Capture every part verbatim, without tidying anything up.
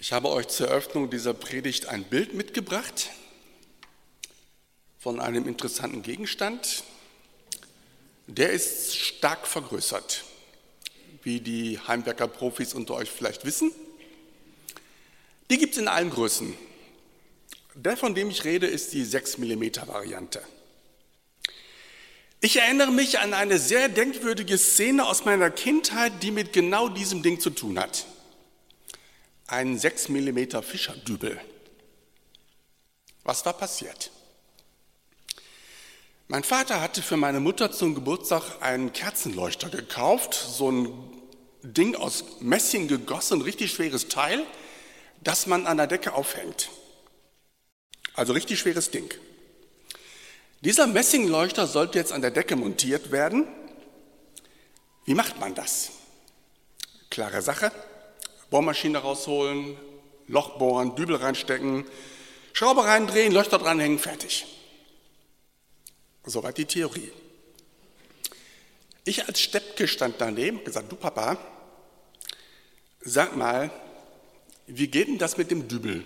Ich habe euch zur Eröffnung dieser Predigt ein Bild mitgebracht von einem interessanten Gegenstand. Der ist stark vergrößert, wie die Heimwerker-Profis unter euch vielleicht wissen. Die gibt es in allen Größen. Der, von dem ich rede, ist die sechs Millimeter Variante. Ich erinnere mich an eine sehr denkwürdige Szene aus meiner Kindheit, die mit genau diesem Ding zu tun hat. Ein sechs Millimeter Fischerdübel. Was war passiert? Mein Vater hatte für meine Mutter zum Geburtstag einen Kerzenleuchter gekauft, so ein Ding aus Messing gegossen, ein richtig schweres Teil, das man an der Decke aufhängt. Also richtig schweres Ding. Dieser Messingleuchter sollte jetzt an der Decke montiert werden. Wie macht man das? Klare Sache. Bohrmaschine rausholen, Loch bohren, Dübel reinstecken, Schraube reindrehen, Leuchter dranhängen, fertig. Soweit die Theorie. Ich als Steppke stand daneben und gesagt, du Papa, sag mal, wie geht denn das mit dem Dübel?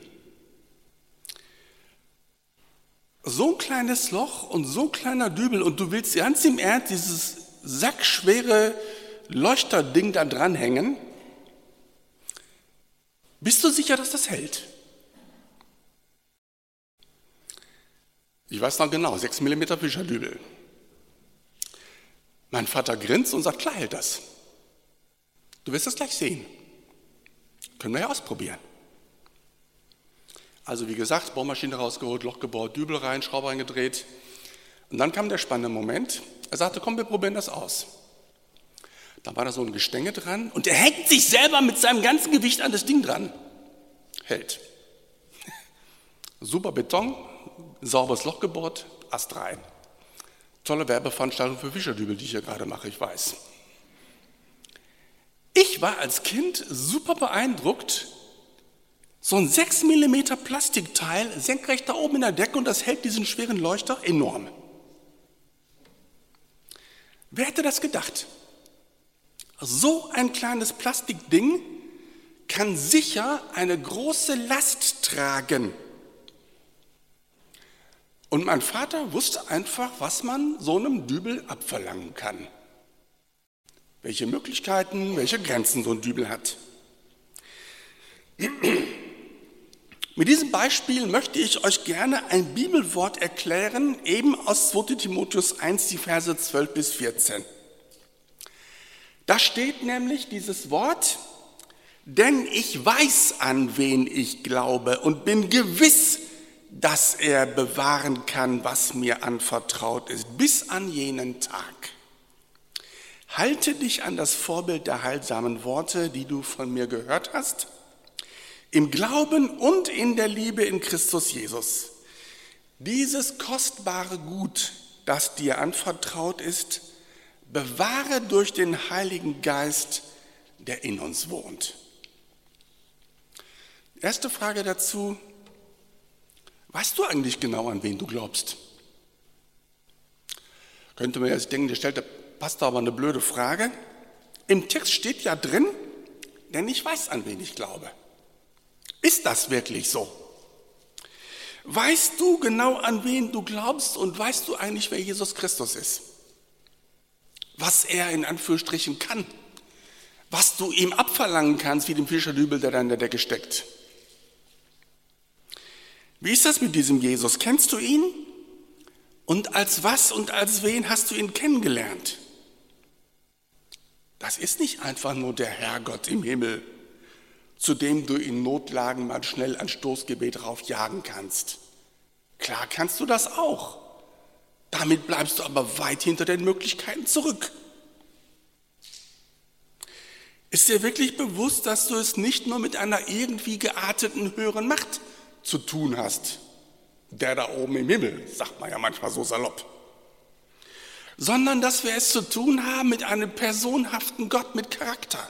So ein kleines Loch und so ein kleiner Dübel und du willst ganz im Ernst dieses sackschwere Leuchterding da dranhängen? Bist du sicher, dass das hält? Ich weiß noch genau, sechs Millimeter Fischerdübel. Mein Vater grinst und sagt, klar hält das. Du wirst das gleich sehen. Können wir ja ausprobieren. Also wie gesagt, Bohrmaschine rausgeholt, Loch gebohrt, Dübel rein, Schraube reingedreht. Und dann kam der spannende Moment. Er sagte, komm, wir probieren das aus. Dann war da so ein Gestänge dran und er hängt sich selber mit seinem ganzen Gewicht an das Ding dran. Hält. Super Beton, sauberes Loch gebohrt, Ast rein. Tolle Werbeveranstaltung für Fischerdübel, die ich hier gerade mache, ich weiß. Ich war als Kind super beeindruckt. So ein sechs Millimeter Plastikteil senkrecht da oben in der Decke und das hält diesen schweren Leuchter enorm. Wer hätte das gedacht? So ein kleines Plastikding kann sicher eine große Last tragen. Und mein Vater wusste einfach, was man so einem Dübel abverlangen kann. Welche Möglichkeiten, welche Grenzen so ein Dübel hat. Mit diesem Beispiel möchte ich euch gerne ein Bibelwort erklären, eben aus zweiter Timotheus eins, die Verse zwölf bis vierzehn. Da steht nämlich dieses Wort, denn ich weiß, an wen ich glaube und bin gewiss, dass er bewahren kann, was mir anvertraut ist, bis an jenen Tag. Halte dich an das Vorbild der heilsamen Worte, die du von mir gehört hast, im Glauben und in der Liebe in Christus Jesus. Dieses kostbare Gut, das dir anvertraut ist, bewahre durch den Heiligen Geist, der in uns wohnt. Erste Frage dazu, weißt du eigentlich genau, an wen du glaubst? Könnte man jetzt denken, der stellt der Pastor aber eine blöde Frage. Im Text steht ja drin, denn ich weiß, an wen ich glaube. Ist das wirklich so? Weißt du genau, an wen du glaubst und weißt du eigentlich, wer Jesus Christus ist? Was er in Anführungsstrichen kann, was du ihm abverlangen kannst, wie dem Fischerdübel, der da in der Decke steckt. Wie ist das mit diesem Jesus? Kennst du ihn? Und als was und als wen hast du ihn kennengelernt? Das ist nicht einfach nur der Herrgott im Himmel, zu dem du in Notlagen mal schnell ein Stoßgebet raufjagen kannst. Klar kannst du das auch. Damit bleibst du aber weit hinter den Möglichkeiten zurück. Ist dir wirklich bewusst, dass du es nicht nur mit einer irgendwie gearteten höheren Macht zu tun hast? Der da oben im Himmel, sagt man ja manchmal so salopp. Sondern dass wir es zu tun haben mit einem personhaften Gott mit Charakter.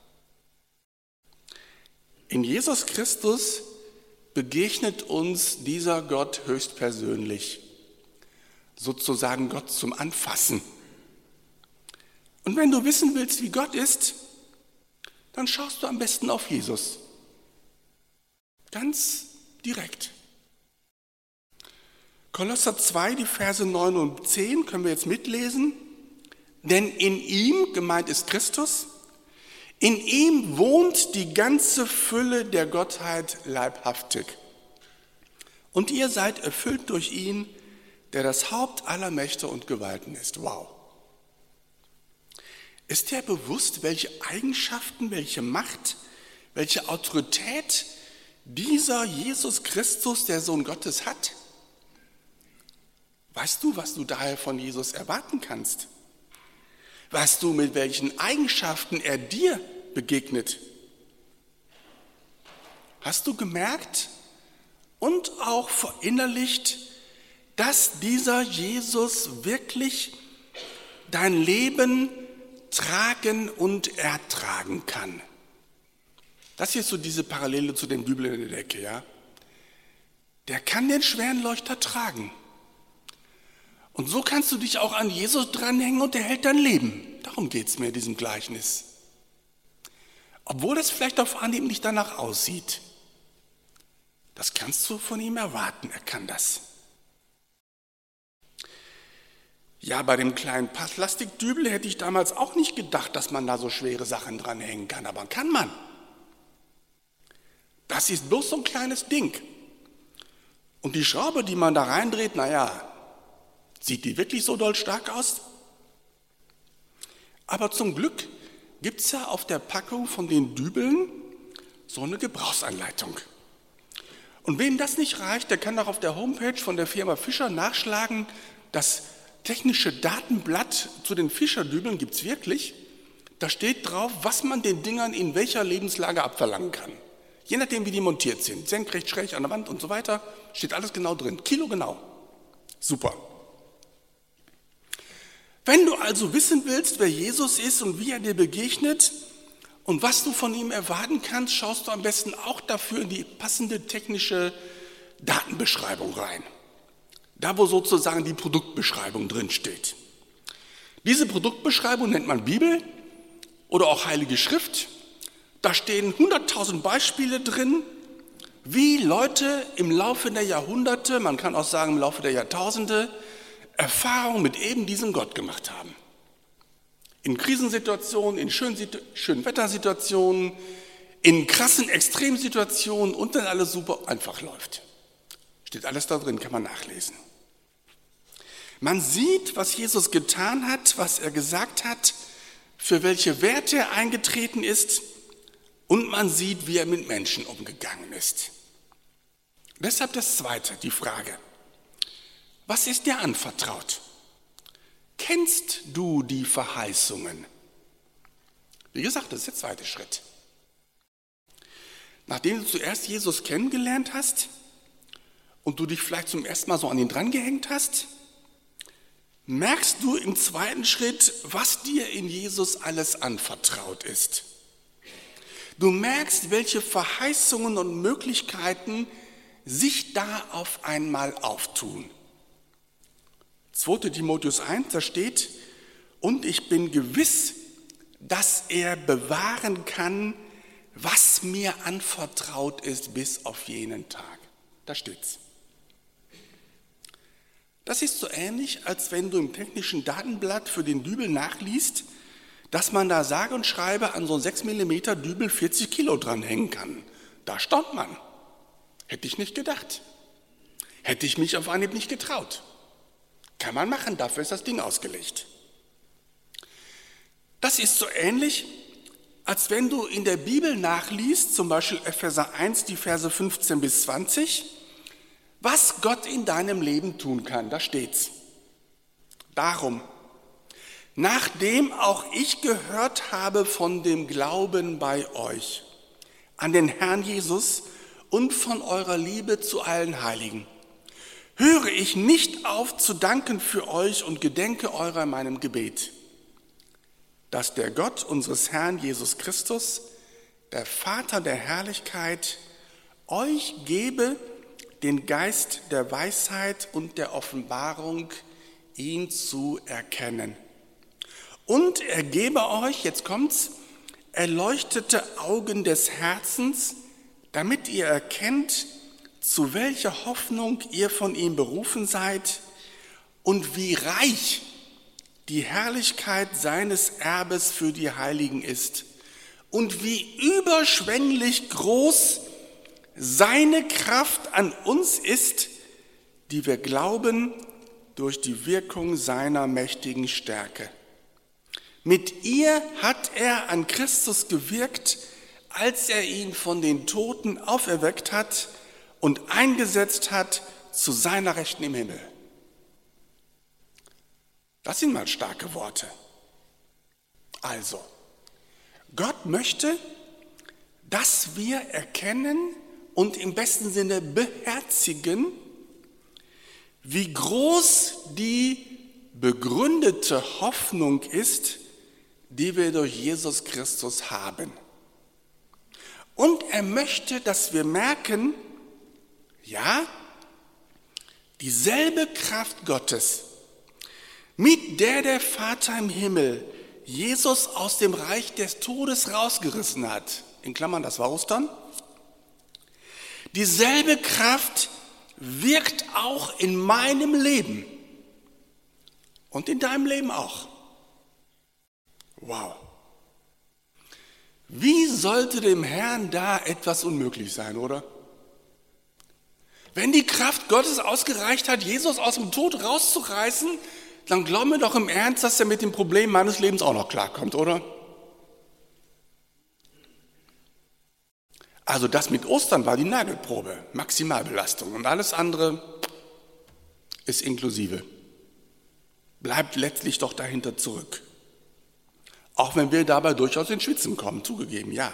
In Jesus Christus begegnet uns dieser Gott höchstpersönlich. Sozusagen Gott zum Anfassen. Und wenn du wissen willst, wie Gott ist, dann schaust du am besten auf Jesus. Ganz direkt. Kolosser zwei, die Verse neun und zehn können wir jetzt mitlesen. Denn in ihm, gemeint ist Christus, in ihm wohnt die ganze Fülle der Gottheit leibhaftig. Und ihr seid erfüllt durch ihn, der das Haupt aller Mächte und Gewalten ist. Wow. Ist dir bewusst, welche Eigenschaften, welche Macht, welche Autorität dieser Jesus Christus, der Sohn Gottes, hat? Weißt du, was du daher von Jesus erwarten kannst? Weißt du, mit welchen Eigenschaften er dir begegnet? Hast du gemerkt und auch verinnerlicht, dass dieser Jesus wirklich dein Leben tragen und ertragen kann? Das hier ist so diese Parallele zu dem Dübel in der Decke, ja? Der kann den schweren Leuchter tragen. Und so kannst du dich auch an Jesus dranhängen und er hält dein Leben. Darum geht es mir in diesem Gleichnis. Obwohl es vielleicht auf Anhieb nicht danach aussieht. Das kannst du von ihm erwarten, er kann das. Ja, bei dem kleinen Plastikdübel hätte ich damals auch nicht gedacht, dass man da so schwere Sachen dranhängen kann, aber kann man. Das ist bloß so ein kleines Ding. Und die Schraube, die man da reindreht, naja, sieht die wirklich so doll stark aus? Aber zum Glück gibt es ja auf der Packung von den Dübeln so eine Gebrauchsanleitung. Und wem das nicht reicht, der kann auch auf der Homepage von der Firma Fischer nachschlagen. Das technische Datenblatt zu den Fischerdübeln gibt es wirklich. Da steht drauf, was man den Dingern in welcher Lebenslage abverlangen kann. Je nachdem, wie die montiert sind. Senkrecht, schräg an der Wand und so weiter. Steht alles genau drin. Kilo genau. Super. Wenn du also wissen willst, wer Jesus ist und wie er dir begegnet und was du von ihm erwarten kannst, schaust du am besten auch dafür in die passende technische Datenbeschreibung rein. Da, wo sozusagen die Produktbeschreibung drin steht. Diese Produktbeschreibung nennt man Bibel oder auch Heilige Schrift. Da stehen hunderttausend Beispiele drin, wie Leute im Laufe der Jahrhunderte, man kann auch sagen im Laufe der Jahrtausende, Erfahrung mit eben diesem Gott gemacht haben. In Krisensituationen, in schönen, schönen Wettersituationen, in krassen Extremsituationen und dann alles super einfach läuft. Steht alles da drin, kann man nachlesen. Man sieht, was Jesus getan hat, was er gesagt hat, für welche Werte er eingetreten ist und man sieht, wie er mit Menschen umgegangen ist. Deshalb das Zweite, die Frage. Was ist dir anvertraut? Kennst du die Verheißungen? Wie gesagt, das ist der zweite Schritt. Nachdem du zuerst Jesus kennengelernt hast und du dich vielleicht zum ersten Mal so an ihn drangehängt hast, merkst du im zweiten Schritt, was dir in Jesus alles anvertraut ist. Du merkst, welche Verheißungen und Möglichkeiten sich da auf einmal auftun. zweiter Timotheus eins, da steht, und ich bin gewiss, dass er bewahren kann, was mir anvertraut ist bis auf jenen Tag. Da steht's. Das ist so ähnlich, als wenn du im technischen Datenblatt für den Dübel nachliest, dass man da sage und schreibe an so einem sechs Millimeter Dübel vierzig Kilo dranhängen kann. Da staunt man. Hätte ich nicht gedacht. Hätte ich mich auf Anhieb nicht getraut. Kann man machen, dafür ist das Ding ausgelegt. Das ist so ähnlich, als wenn du in der Bibel nachliest, zum Beispiel Epheser eins, die Verse fünfzehn bis zwanzig, was Gott in deinem Leben tun kann. Da steht's. Darum, nachdem auch ich gehört habe von dem Glauben bei euch, an den Herrn Jesus und von eurer Liebe zu allen Heiligen, höre ich nicht auf zu danken für euch und gedenke eurer in meinem Gebet, dass der Gott unseres Herrn Jesus Christus, der Vater der Herrlichkeit, euch gebe den Geist der Weisheit und der Offenbarung, ihn zu erkennen. Und er gebe euch, jetzt kommt's, erleuchtete Augen des Herzens, damit ihr erkennt, zu welcher Hoffnung ihr von ihm berufen seid und wie reich die Herrlichkeit seines Erbes für die Heiligen ist und wie überschwänglich groß seine Kraft an uns ist, die wir glauben durch die Wirkung seiner mächtigen Stärke. Mit ihr hat er an Christus gewirkt, als er ihn von den Toten auferweckt hat und eingesetzt hat zu seiner Rechten im Himmel. Das sind mal starke Worte. Also, Gott möchte, dass wir erkennen und im besten Sinne beherzigen, wie groß die begründete Hoffnung ist, die wir durch Jesus Christus haben. Und er möchte, dass wir merken, ja, dieselbe Kraft Gottes, mit der der Vater im Himmel Jesus aus dem Reich des Todes rausgerissen hat, in Klammern, das war Ostern, dieselbe Kraft wirkt auch in meinem Leben und in deinem Leben auch. Wow. Wie sollte dem Herrn da etwas unmöglich sein, oder? Wenn die Kraft Gottes ausgereicht hat, Jesus aus dem Tod rauszureißen, dann glauben wir doch im Ernst, dass er mit dem Problem meines Lebens auch noch klarkommt, oder? Also das mit Ostern war die Nagelprobe, Maximalbelastung und alles andere ist inklusive. Bleibt letztlich doch dahinter zurück. Auch wenn wir dabei durchaus ins Schwitzen kommen, zugegeben, ja.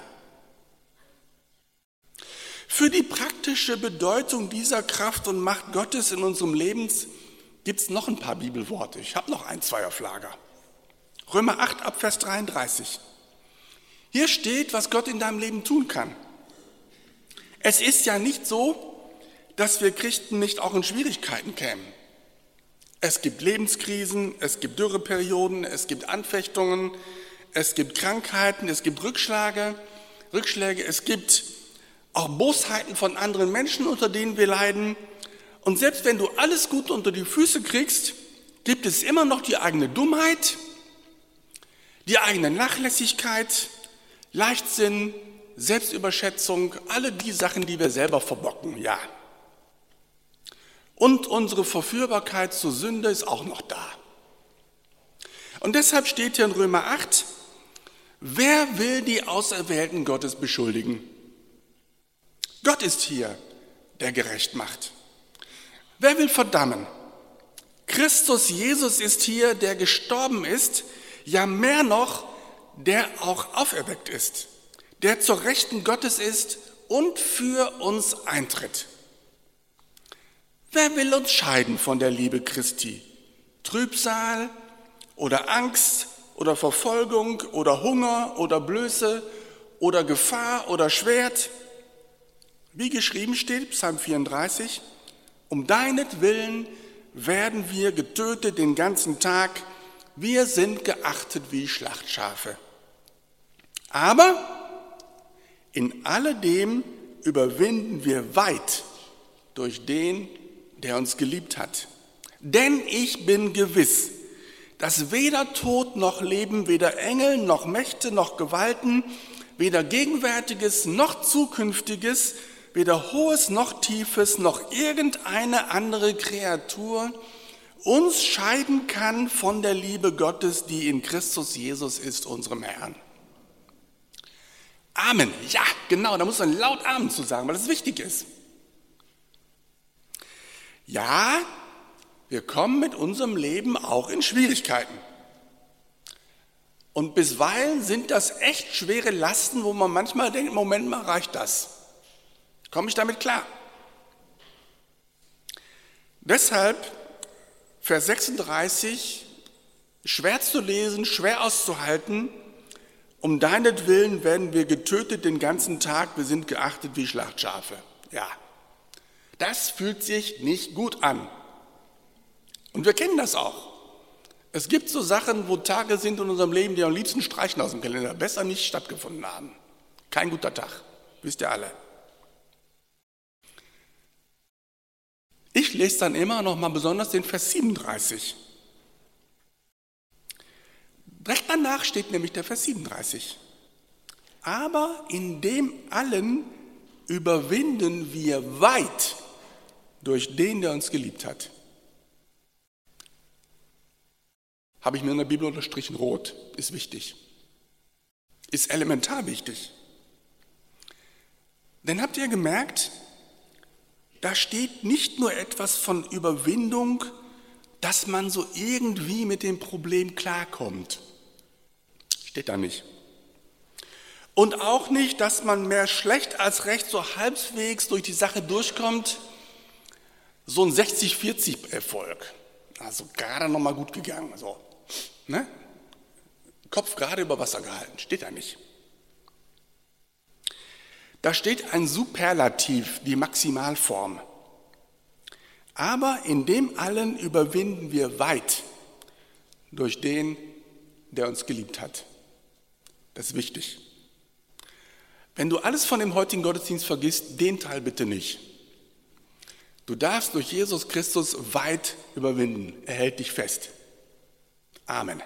Für die praktische Bedeutung dieser Kraft und Macht Gottes in unserem Leben gibt es noch ein paar Bibelworte. Ich habe noch ein, zwei auf Lager. Römer acht, ab Vers dreiunddreißig. Hier steht, was Gott in deinem Leben tun kann. Es ist ja nicht so, dass wir Christen nicht auch in Schwierigkeiten kämen. Es gibt Lebenskrisen, es gibt Dürreperioden, es gibt Anfechtungen, es gibt Krankheiten, es gibt Rückschläge, Rückschläge, es gibt auch Bosheiten von anderen Menschen, unter denen wir leiden. Und selbst wenn du alles gut unter die Füße kriegst, gibt es immer noch die eigene Dummheit, die eigene Nachlässigkeit, Leichtsinn, Selbstüberschätzung, alle die Sachen, die wir selber verbocken, ja. Und unsere Verführbarkeit zur Sünde ist auch noch da. Und deshalb steht hier in Römer acht, wer will die Auserwählten Gottes beschuldigen? Gott ist hier, der gerecht macht. Wer will verdammen? Christus Jesus ist hier, der gestorben ist, ja mehr noch, der auch auferweckt ist, der zur Rechten Gottes ist und für uns eintritt. Wer will uns scheiden von der Liebe Christi? Trübsal oder Angst oder Verfolgung oder Hunger oder Blöße oder Gefahr oder Schwert? Wie geschrieben steht, Psalm vierunddreißig, um deinetwillen werden wir getötet den ganzen Tag, wir sind geachtet wie Schlachtschafe. Aber in alledem überwinden wir weit durch den, der uns geliebt hat. Denn ich bin gewiss, dass weder Tod noch Leben, weder Engel noch Mächte noch Gewalten, weder Gegenwärtiges noch Zukünftiges, weder Hohes noch Tiefes noch irgendeine andere Kreatur uns scheiden kann von der Liebe Gottes, die in Christus Jesus ist, unserem Herrn. Amen. Ja, genau, da muss man laut Amen zu sagen, weil das wichtig ist. Ja, wir kommen mit unserem Leben auch in Schwierigkeiten. Und bisweilen sind das echt schwere Lasten, wo man manchmal denkt, Moment mal, reicht das? Komme ich damit klar? Deshalb Vers sechsunddreißig, schwer zu lesen, schwer auszuhalten, um deinetwillen werden wir getötet den ganzen Tag, wir sind geachtet wie Schlachtschafe. Ja, das fühlt sich nicht gut an. Und wir kennen das auch. Es gibt so Sachen, wo Tage sind in unserem Leben, die am liebsten streichen aus dem Kalender, besser nicht stattgefunden haben. Kein guter Tag, wisst ihr alle. Ich lese dann immer noch mal besonders den Vers siebenunddreißig. Direkt danach steht nämlich der Vers siebenunddreißig. Aber in dem allen überwinden wir weit durch den, der uns geliebt hat. Habe ich mir in der Bibel unterstrichen, rot, ist wichtig. Ist elementar wichtig. Denn habt ihr gemerkt, da steht nicht nur etwas von Überwindung, dass man so irgendwie mit dem Problem klarkommt. Steht da nicht. Und auch nicht, dass man mehr schlecht als recht so halbwegs durch die Sache durchkommt. So ein sechzig vierzig Erfolg. Also gerade noch mal gut gegangen. So, ne? Kopf gerade über Wasser gehalten. Steht da nicht. Da steht ein Superlativ, die Maximalform. Aber in dem allen überwinden wir weit durch den, der uns geliebt hat. Das ist wichtig. Wenn du alles von dem heutigen Gottesdienst vergisst, den Teil bitte nicht. Du darfst durch Jesus Christus weit überwinden. Er hält dich fest. Amen.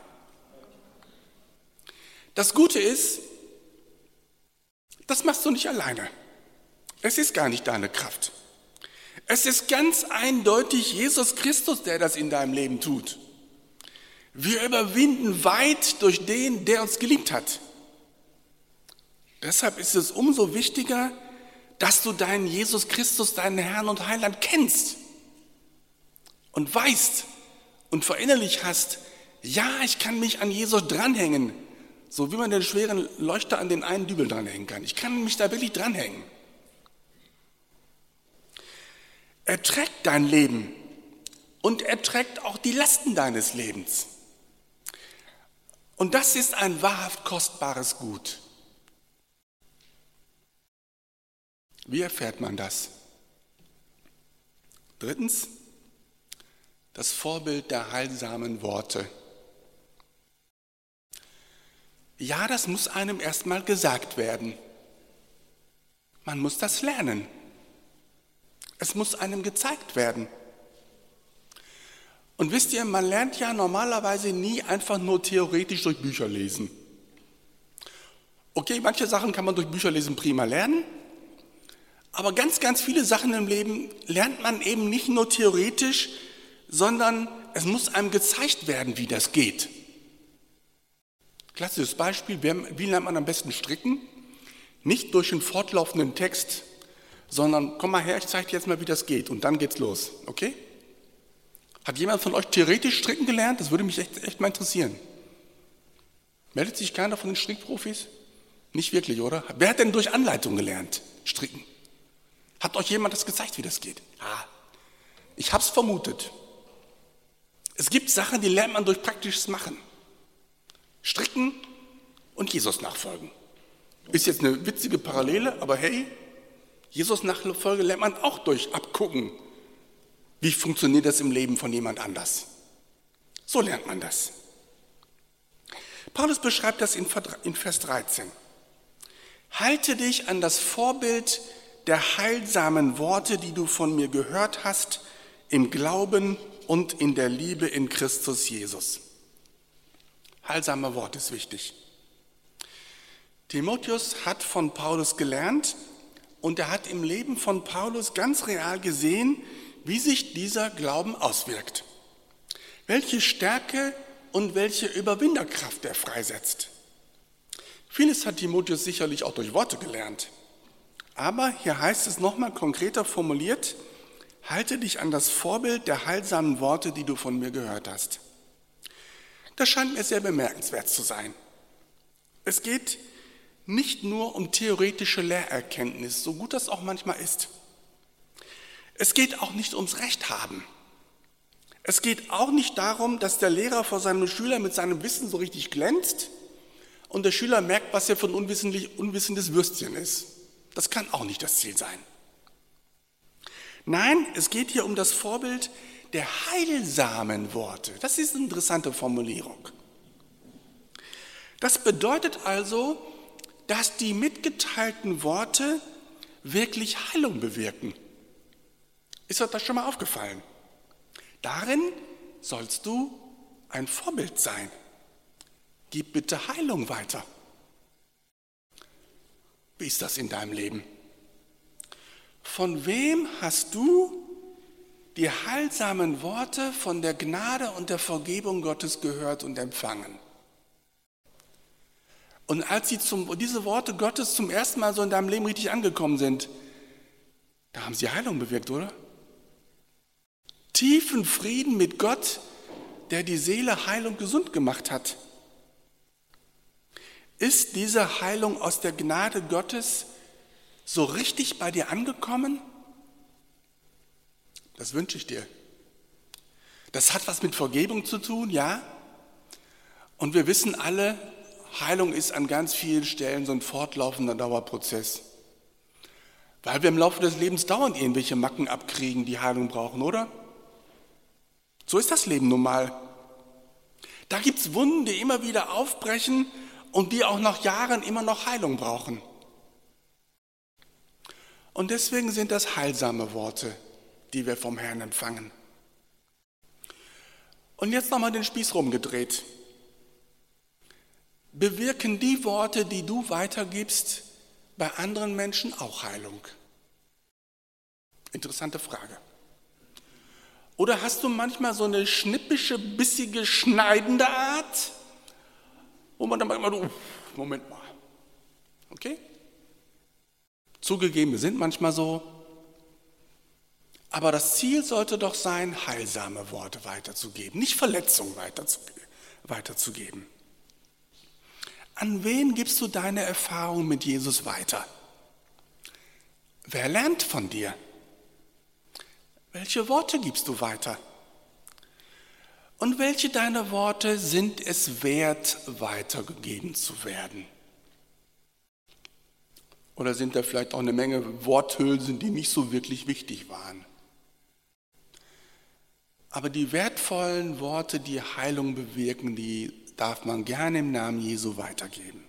Das Gute ist, das machst du nicht alleine. Es ist gar nicht deine Kraft. Es ist ganz eindeutig Jesus Christus, der das in deinem Leben tut. Wir überwinden weit durch den, der uns geliebt hat. Deshalb ist es umso wichtiger, dass du deinen Jesus Christus, deinen Herrn und Heiland kennst und weißt und verinnerlicht hast, ja, ich kann mich an Jesus dranhängen, so wie man den schweren Leuchter an den einen Dübel dranhängen kann. Ich kann mich da wirklich dranhängen. Er trägt dein Leben und er trägt auch die Lasten deines Lebens. Und das ist ein wahrhaft kostbares Gut. Wie erfährt man das? Drittens, das Vorbild der heilsamen Worte. Ja, das muss einem erstmal gesagt werden. Man muss das lernen. Es muss einem gezeigt werden. Und wisst ihr, man lernt ja normalerweise nie einfach nur theoretisch durch Bücher lesen. Okay, manche Sachen kann man durch Bücher lesen prima lernen, aber ganz, ganz viele Sachen im Leben lernt man eben nicht nur theoretisch, sondern es muss einem gezeigt werden, wie das geht. Klassisches Beispiel, wie lernt man am besten stricken? Nicht durch einen fortlaufenden Text, sondern komm mal her, ich zeige dir jetzt mal, wie das geht und dann geht's los, okay? Hat jemand von euch theoretisch stricken gelernt? Das würde mich echt, echt mal interessieren. Meldet sich keiner von den Strickprofis? Nicht wirklich, oder? Wer hat denn durch Anleitung gelernt, stricken? Hat euch jemand das gezeigt, wie das geht? Ah, ich habe es vermutet. Es gibt Sachen, die lernt man durch praktisches Machen. Stricken und Jesus nachfolgen. Ist jetzt eine witzige Parallele, aber hey, Jesus Nachfolge lernt man auch durch Abgucken. Wie funktioniert das im Leben von jemand anders? So lernt man das. Paulus beschreibt das in Vers dreizehn. Halte dich an das Vorbild der heilsamen Worte, die du von mir gehört hast, im Glauben und in der Liebe in Christus Jesus. Heilsame Wort ist wichtig. Timotheus hat von Paulus gelernt und er hat im Leben von Paulus ganz real gesehen, wie sich dieser Glauben auswirkt. Welche Stärke und welche Überwinderkraft er freisetzt. Vieles hat Timotheus sicherlich auch durch Worte gelernt. Aber hier heißt es nochmal konkreter formuliert, halte dich an das Vorbild der heilsamen Worte, die du von mir gehört hast. Das scheint mir sehr bemerkenswert zu sein. Es geht nicht nur um theoretische Lehrerkenntnis, so gut das auch manchmal ist. Es geht auch nicht ums Recht haben. Es geht auch nicht darum, dass der Lehrer vor seinem Schüler mit seinem Wissen so richtig glänzt und der Schüler merkt, was er für ein unwissendes Würstchen ist. Das kann auch nicht das Ziel sein. Nein, es geht hier um das Vorbild der heilsamen Worte. Das ist eine interessante Formulierung. Das bedeutet also, dass die mitgeteilten Worte wirklich Heilung bewirken. Ist euch das schon mal aufgefallen? Darin sollst du ein Vorbild sein. Gib bitte Heilung weiter. Wie ist das in deinem Leben? Von wem hast du die heilsamen Worte von der Gnade und der Vergebung Gottes gehört und empfangen? Und als sie zum, diese Worte Gottes zum ersten Mal so in deinem Leben richtig angekommen sind, da haben sie Heilung bewirkt, oder? Tiefen Frieden mit Gott, der die Seele heil und gesund gemacht hat. Ist diese Heilung aus der Gnade Gottes so richtig bei dir angekommen? Das wünsche ich dir. Das hat was mit Vergebung zu tun, ja. Und wir wissen alle, Heilung ist an ganz vielen Stellen so ein fortlaufender Dauerprozess. Weil wir im Laufe des Lebens dauernd irgendwelche Macken abkriegen, die Heilung brauchen, oder? So ist das Leben nun mal. Da gibt es Wunden, die immer wieder aufbrechen und die auch nach Jahren immer noch Heilung brauchen. Und deswegen sind das heilsame Worte, die wir vom Herrn empfangen. Und jetzt nochmal den Spieß rumgedreht. Bewirken die Worte, die du weitergibst, bei anderen Menschen auch Heilung? Interessante Frage. Oder hast du manchmal so eine schnippische, bissige, schneidende Art, wo man dann manchmal so, Moment mal, okay? Zugegeben, wir sind manchmal so, aber das Ziel sollte doch sein, heilsame Worte weiterzugeben, nicht Verletzungen weiterzugeben. An wen gibst du deine Erfahrung mit Jesus weiter? Wer lernt von dir? Welche Worte gibst du weiter? Und welche deiner Worte sind es wert, weitergegeben zu werden? Oder sind da vielleicht auch eine Menge Worthülsen, die nicht so wirklich wichtig waren? Aber die wertvollen Worte, die Heilung bewirken, die darf man gerne im Namen Jesu weitergeben.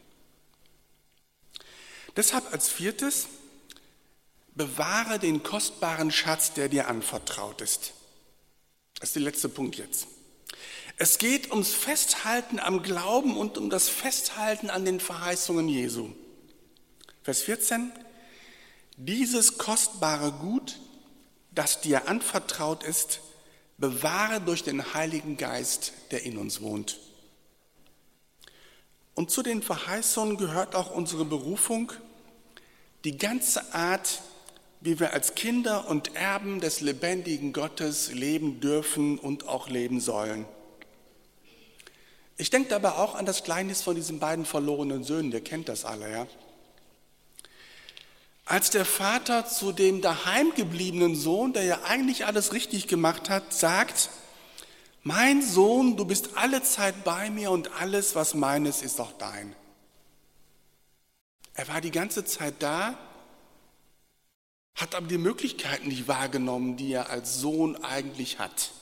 Deshalb als viertes, bewahre den kostbaren Schatz, der dir anvertraut ist. Das ist der letzte Punkt jetzt. Es geht ums Festhalten am Glauben und um das Festhalten an den Verheißungen Jesu. Vers vierzehn, dieses kostbare Gut, das dir anvertraut ist, bewahre durch den Heiligen Geist, der in uns wohnt. Und zu den Verheißungen gehört auch unsere Berufung, die ganze Art, wie wir als Kinder und Erben des lebendigen Gottes leben dürfen und auch leben sollen. Ich denke dabei auch an das Gleichnis von diesen beiden verlorenen Söhnen, ihr kennt das alle, ja? Als der Vater zu dem daheim gebliebenen Sohn, der ja eigentlich alles richtig gemacht hat, sagt, mein Sohn, du bist alle Zeit bei mir und alles, was meines, ist auch dein. Er war die ganze Zeit da, hat aber die Möglichkeiten nicht wahrgenommen, die er als Sohn eigentlich hat.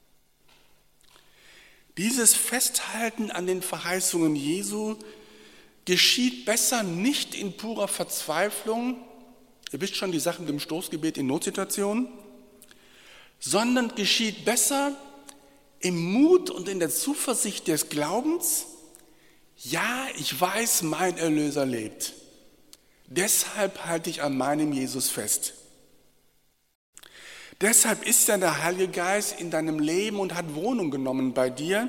Dieses Festhalten an den Verheißungen Jesu geschieht besser nicht in purer Verzweiflung, ihr wisst schon die Sachen im Stoßgebet in Notsituationen, sondern geschieht besser im Mut und in der Zuversicht des Glaubens, ja, ich weiß, mein Erlöser lebt. Deshalb halte ich an meinem Jesus fest. Deshalb ist ja der Heilige Geist in deinem Leben und hat Wohnung genommen bei dir.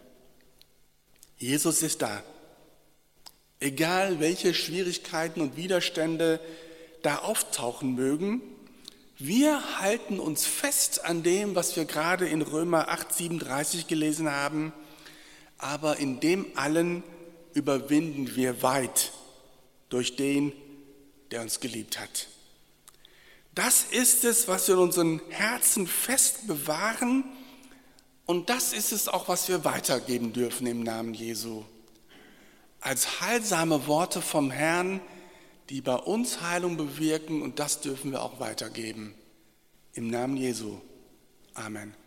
Jesus ist da. Egal welche Schwierigkeiten und Widerstände da auftauchen mögen, wir halten uns fest an dem, was wir gerade in Römer acht, siebenunddreißig gelesen haben, aber in dem allen überwinden wir weit durch den, der uns geliebt hat. Das ist es, was wir in unseren Herzen fest bewahren und das ist es auch, was wir weitergeben dürfen im Namen Jesu. Als heilsame Worte vom Herrn, die bei uns Heilung bewirken und das dürfen wir auch weitergeben. Im Namen Jesu. Amen.